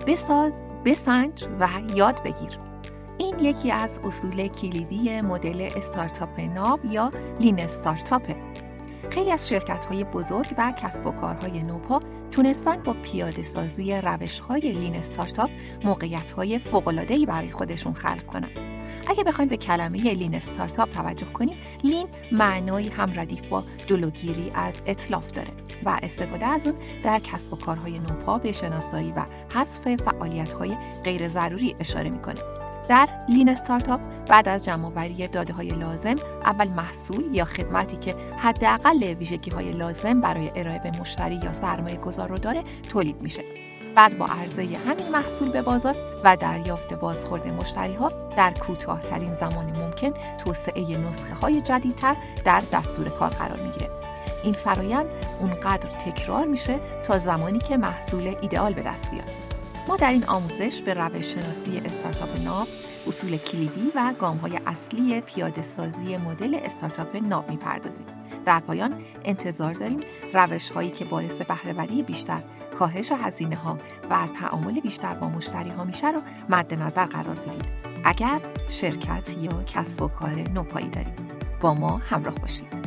بساز، بسنج و یاد بگیر. این یکی از اصول کلیدی مدل استارتاپ ناب یا لین استارتاپه. خیلی از شرکت‌های بزرگ و کسب و کارهای نوپا تونستن با پیاده سازی روش‌های لین استارتاپ موقعیت‌های فوق‌العاده‌ای برای خودشون خلق کنن. اگه بخوایم به کلمه لین استارتاپ توجه کنیم، لین معنایی هم ردیف با جلوگیری از اتلاف داره و استفاده از اون در کسب و کارهای نوپا به شناسایی و حذف فعالیت‌های غیر ضروری اشاره می‌کنه. در لین استارتاپ بعد از جمع‌آوری داده‌های لازم، اول محصول یا خدمتی که حداقل ویژگی‌های لازم برای ارائه به مشتری یا سرمایه‌گذار رو داره تولید میشه. بعد با عرضه همین محصول به بازار و دریافت بازخورد مشتری‌ها در کوتاه‌ترین زمان ممکن توسعه نسخه‌های جدیدتر در دستور کار قرار میگیره. این فرایند اونقدر تکرار میشه تا زمانی که محصول ایدئال به دست بیاد. ما در این آموزش به روش شناسی استارتاپ ناب، اصول کلیدی و گام‌های اصلی پیاده سازی مدل استارتاپ ناب می‌پردازیم. در پایان انتظار داریم روش‌هایی که باعث بهره‌وری بیشتر، کاهش هزینه‌ها و تعامل بیشتر با مشتری‌ها میشه رو مد نظر قرار بدید. اگر شرکت یا کسب و کار نوپایی دارید، با ما همراه باشید.